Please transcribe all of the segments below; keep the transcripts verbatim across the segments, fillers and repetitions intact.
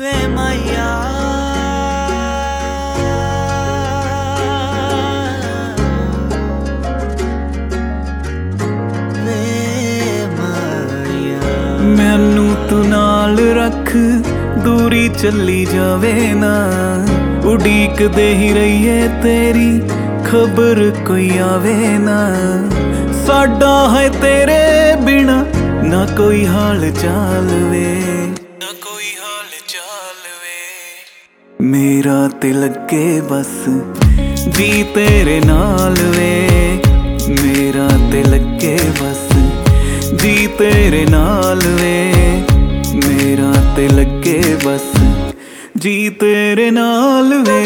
वे मैया मैनू तू नाल रख दूरी चली जावे ना उड़ीक दे ही रहीए तेरी खबर कोई आवे ना साडा है तेरे बिना ना कोई हाल चाल वे ना कोई हाल चाल वे मेरा ते लगे बस जी तेरे नाल वे मेरा ते लगे बस जी तेरे नाल वे मेरा ते लगे बस जी तेरे नाल वे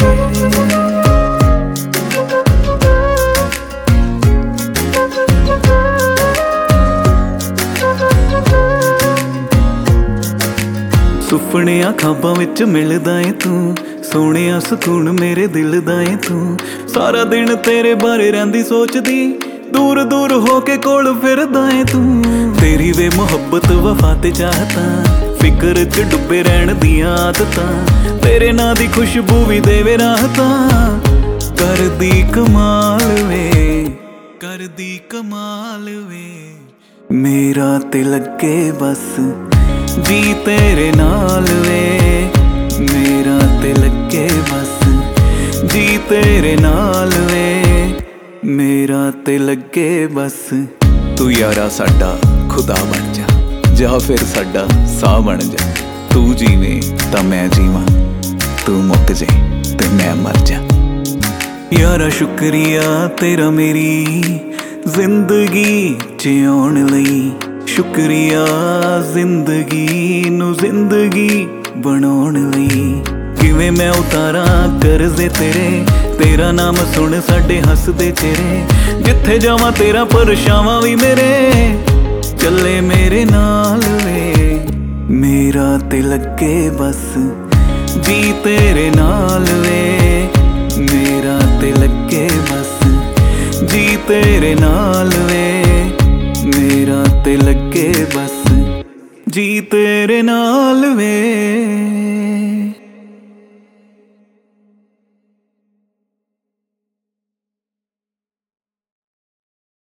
सुपनिया खाबां विच मिलदा है तू सोहणिया सुकून मेरे दिल दा है तू सारा दिन तेरे बारे रहिंदी सोचदी दूर दूर होके कोल फिरदा है तू तेरी वे मुहब्बत वफा ते चाहता फिक्र च डुबे रहण दियां आदतां तेरे नां दी खुशबू भी देवे राहतां करदी कमाल वे करदी कमाल वे मेरा ते लगे बस जी तेरे नाल वे मेरा ते लगे बस जी तेरे नाल वे मेरा ते लगे बस तू यारा साडा खुदा बन जा जा फिर साडा साह बन जा तू जीवे तां मैं जीवां तू मुक जे ते मैं मर जा यारा शुक्रिया तेरा मेरी जिंदगी जिउण लई शुक्रिया जिंदगी नू जिंदगी बनाउण लई किवें मैं उतारा करजे तेरे तेरा नाम सुन साडे हसदे चेहरे जिथे जावां तेरा परछावां भी मेरे चले मेरे नाल वे मेरा ते लगे बस जी तेरे नाल वे मेरा ते लगे बस जी तेरे नाल वे मेरा ते लगे बस जी तेरे नाल वे।